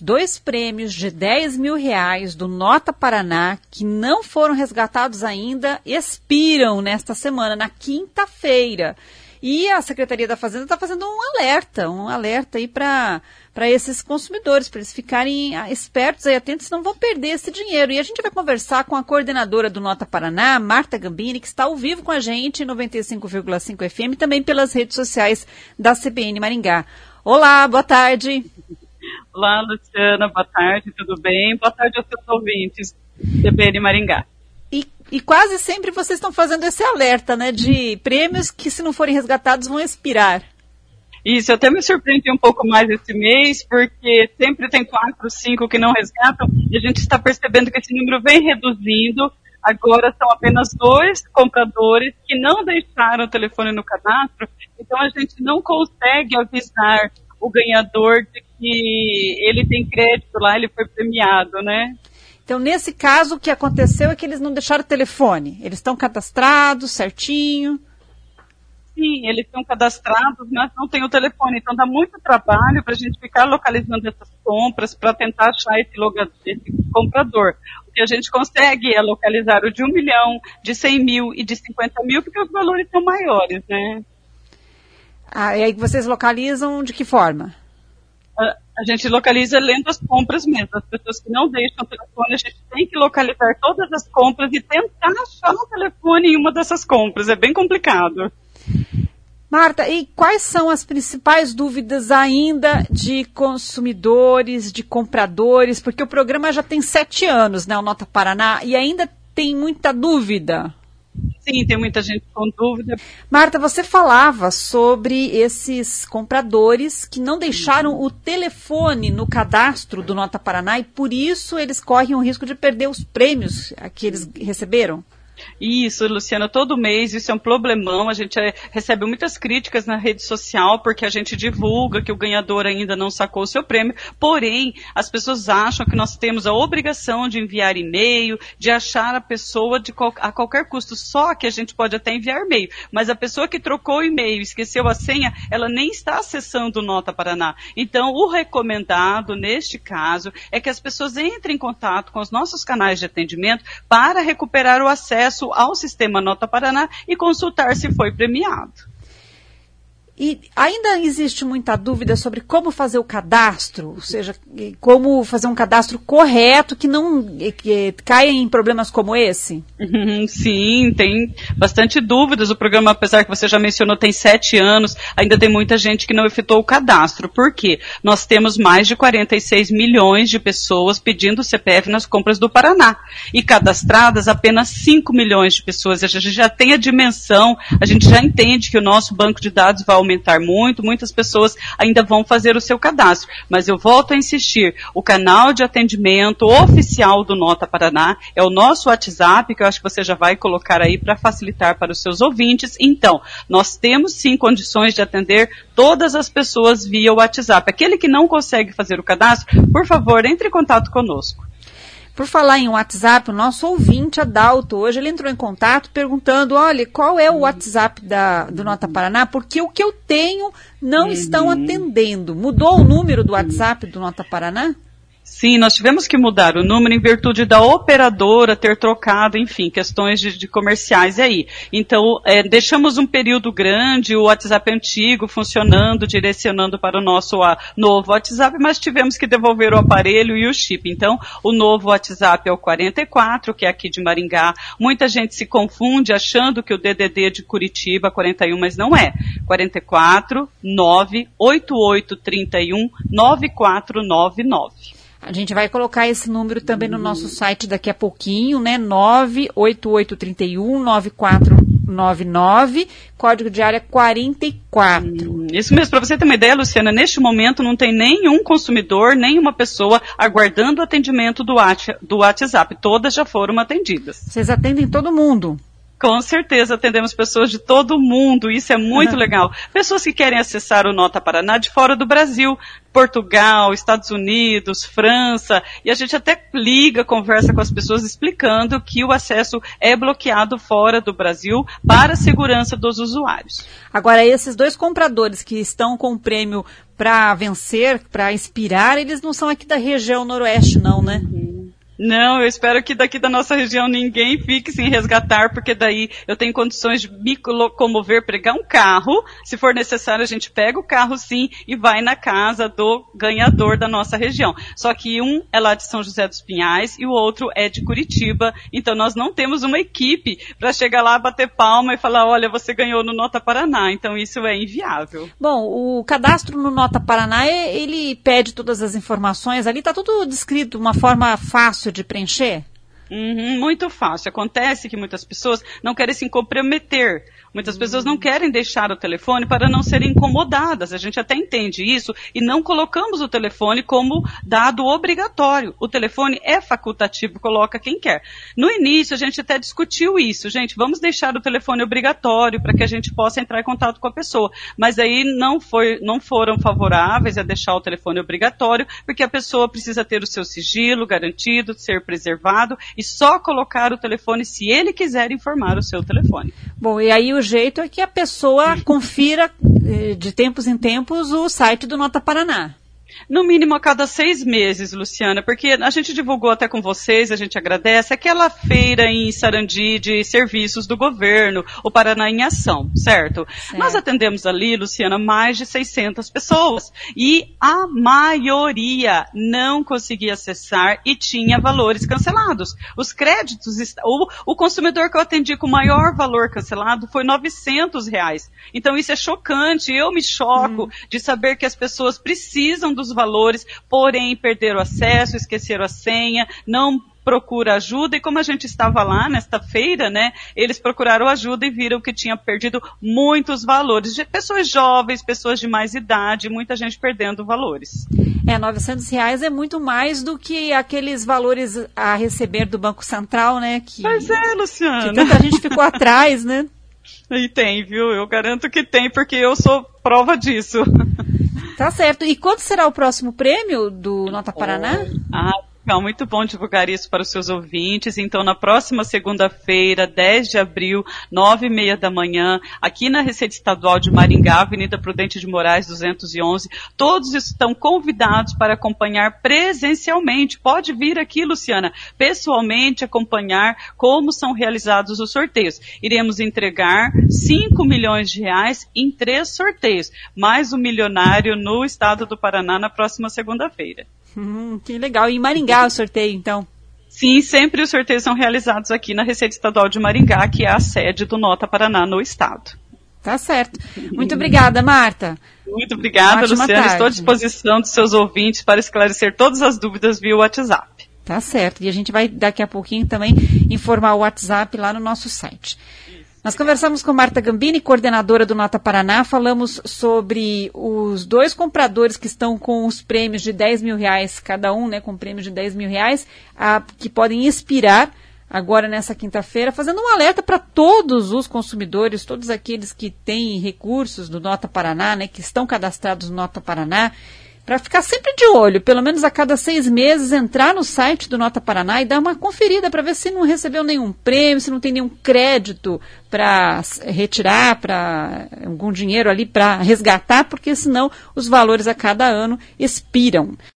2 prêmios de R$10 mil do Nota Paraná, que não foram resgatados ainda, expiram nesta semana, na quinta-feira. E a Secretaria da Fazenda está fazendo um alerta aí para esses consumidores, para eles ficarem espertos e atentos, senão vão perder esse dinheiro. E a gente vai conversar com a coordenadora do Nota Paraná, Marta Gambini, que está ao vivo com a gente em 95,5 FM, também pelas redes sociais da CBN Maringá. Olá, boa tarde. Olá, Luciana, boa tarde, tudo bem? Boa tarde aos seus ouvintes, CBN Maringá. E quase sempre vocês estão fazendo esse alerta, né, de prêmios que, se não forem resgatados, vão expirar. Isso, eu até me surpreendi um pouco mais esse mês, porque sempre tem 4, 5 que não resgatam, e a gente está percebendo que esse número vem reduzindo. Agora são apenas 2 compradores que não deixaram o telefone no cadastro, então a gente não consegue avisar o ganhador de que ele tem crédito lá, ele foi premiado, né? Então, nesse caso, o que aconteceu é que eles não deixaram o telefone. Eles estão cadastrados, certinho? Sim, eles estão cadastrados, mas não tem o telefone. Então, dá muito trabalho para a gente ficar localizando essas compras para tentar achar esse comprador. O que a gente consegue é localizar o de 1 milhão, de 100 mil e de 50 mil, porque os valores são maiores, né? Ah, e aí vocês localizam de que forma? A gente localiza lendo as compras mesmo. As pessoas que não deixam o telefone, a gente tem que localizar todas as compras e tentar achar o telefone em uma dessas compras. É bem complicado. Marta, e quais são as principais dúvidas ainda de consumidores, de compradores? Porque o programa já tem 7 anos, né, o Nota Paraná, e ainda tem muita dúvida. Sim, tem muita gente com dúvida. Marta, você falava sobre esses compradores que não deixaram o telefone no cadastro do Nota Paraná e por isso eles correm o risco de perder os prêmios que eles receberam? Isso, Luciana, todo mês isso é um problemão, a gente recebe muitas críticas na rede social porque a gente divulga que o ganhador ainda não sacou o seu prêmio, porém as pessoas acham que nós temos a obrigação de enviar e-mail, de achar a pessoa a qualquer custo, só que a gente pode até enviar e-mail, mas a pessoa que trocou o e-mail e esqueceu a senha, ela nem está acessando o Nota Paraná. Então o recomendado neste caso é que as pessoas entrem em contato com os nossos canais de atendimento para recuperar o acesso ao sistema Nota Paraná e consultar se foi premiado. E ainda existe muita dúvida sobre como fazer o cadastro, ou seja, como fazer um cadastro correto que não caia em problemas como esse? Sim, tem bastante dúvidas. O programa, apesar que você já mencionou, tem 7 anos, ainda tem muita gente que não efetuou o cadastro. Por quê? Nós temos mais de 46 milhões de pessoas pedindo CPF nas compras do Paraná. E cadastradas apenas 5 milhões de pessoas. A gente já tem a dimensão, a gente já entende que o nosso banco de dados vai aumentar muito, muitas pessoas ainda vão fazer o seu cadastro. Mas eu volto a insistir, o canal de atendimento oficial do Nota Paraná é o nosso WhatsApp, que eu acho que você já vai colocar aí para facilitar para os seus ouvintes. Então, nós temos sim condições de atender todas as pessoas via WhatsApp. Aquele que não consegue fazer o cadastro, por favor, entre em contato conosco. Por falar em WhatsApp, o nosso ouvinte, Adalto, hoje ele entrou em contato perguntando, olha, qual é o WhatsApp do Nota Paraná? Porque o que eu tenho não estão atendendo. Mudou o número do WhatsApp do Nota Paraná? Sim, nós tivemos que mudar o número em virtude da operadora ter trocado, enfim, questões de comerciais aí. Então, deixamos um período grande, o WhatsApp antigo funcionando, direcionando para o nosso novo WhatsApp, mas tivemos que devolver o aparelho e o chip. Então, o novo WhatsApp é o 44, que é aqui de Maringá. Muita gente se confunde achando que o DDD é de Curitiba, 41, mas não é. 44 98831 9499. A gente vai colocar esse número também no nosso site daqui a pouquinho, né? 98831-9499, código de área 44. Isso mesmo, para você ter uma ideia, Luciana, neste momento não tem nenhum consumidor, nenhuma pessoa aguardando o atendimento do WhatsApp. Todas já foram atendidas. Vocês atendem todo mundo? Com certeza, atendemos pessoas de todo o mundo, isso é muito legal. Pessoas que querem acessar o Nota Paraná de fora do Brasil, Portugal, Estados Unidos, França, e a gente até liga, conversa com as pessoas explicando que o acesso é bloqueado fora do Brasil para a segurança dos usuários. Agora, esses 2 compradores que estão com o prêmio para vencer, para expirar, eles não são aqui da região noroeste, não, né? Não, eu espero que daqui da nossa região ninguém fique sem resgatar, porque daí eu tenho condições de me locomover, pegar um carro, se for necessário a gente pega o carro sim e vai na casa do ganhador da nossa região. Só que um é lá de São José dos Pinhais e o outro é de Curitiba, então nós não temos uma equipe para chegar lá, bater palma e falar, olha, você ganhou no Nota Paraná, então isso é inviável. Bom, o cadastro no Nota Paraná, ele pede todas as informações, ali está tudo descrito, uma forma fácil de preencher? Muito fácil. Acontece que muitas pessoas não querem se comprometer. Muitas pessoas não querem deixar o telefone para não serem incomodadas. A gente até entende isso e não colocamos o telefone como dado obrigatório. O telefone é facultativo, coloca quem quer. No início, a gente até discutiu isso. Gente, vamos deixar o telefone obrigatório para que a gente possa entrar em contato com a pessoa. Mas aí não foram favoráveis a deixar o telefone obrigatório, porque a pessoa precisa ter o seu sigilo garantido, ser preservado e só colocar o telefone se ele quiser informar o seu telefone. Bom, e aí o jeito é que a pessoa confira de tempos em tempos o site do Nota Paraná. No mínimo a cada 6 meses, Luciana, porque a gente divulgou até com vocês, a gente agradece, aquela feira em Sarandi de serviços do governo, o Paraná em Ação, certo? Nós atendemos ali, Luciana, mais de 600 pessoas e a maioria não conseguia acessar e tinha valores cancelados. Os créditos, o consumidor que eu atendi com o maior valor cancelado foi R$900. Então isso é chocante, eu me choco de saber que as pessoas precisam dos valores, porém perderam o acesso, esqueceram a senha, não procura ajuda, e como a gente estava lá nesta feira, né, eles procuraram ajuda e viram que tinha perdido muitos valores, de pessoas jovens, pessoas de mais idade, muita gente perdendo valores. R$900 é muito mais do que aqueles valores a receber do Banco Central, né? Pois é, Luciana. Que tanta gente ficou atrás, né? E tem, viu? Eu garanto que tem, porque eu sou prova disso. Tá certo. E quando será o próximo prêmio do Nota Paraná? Muito bom divulgar isso para os seus ouvintes. Então, na próxima segunda-feira, 10 de abril, 9h30 da manhã, aqui na Receita Estadual de Maringá, Avenida Prudente de Moraes, 211, todos estão convidados para acompanhar presencialmente. Pode vir aqui, Luciana, pessoalmente acompanhar como são realizados os sorteios. Iremos entregar R$5 milhões em 3 sorteios, mais um milionário no estado do Paraná na próxima segunda-feira. Que legal. E em Maringá o sorteio, então? Sim, sempre os sorteios são realizados aqui na Receita Estadual de Maringá, que é a sede do Nota Paraná no estado. Tá certo. Muito obrigada, Marta. Muito obrigada, Luciana. Estou à disposição dos seus ouvintes para esclarecer todas as dúvidas via WhatsApp. Tá certo. E a gente vai daqui a pouquinho também informar o WhatsApp lá no nosso site. Nós conversamos com Marta Gambini, coordenadora do Nota Paraná, falamos sobre os 2 compradores que estão com os prêmios de R$10 mil cada um, né, com prêmios de R$10 mil, que podem expirar agora nessa quinta-feira, fazendo um alerta para todos os consumidores, todos aqueles que têm recursos do Nota Paraná, né, que estão cadastrados no Nota Paraná, para ficar sempre de olho, pelo menos a cada 6 meses, entrar no site do Nota Paraná e dar uma conferida para ver se não recebeu nenhum prêmio, se não tem nenhum crédito para retirar, para algum dinheiro ali para resgatar, porque senão os valores a cada ano expiram.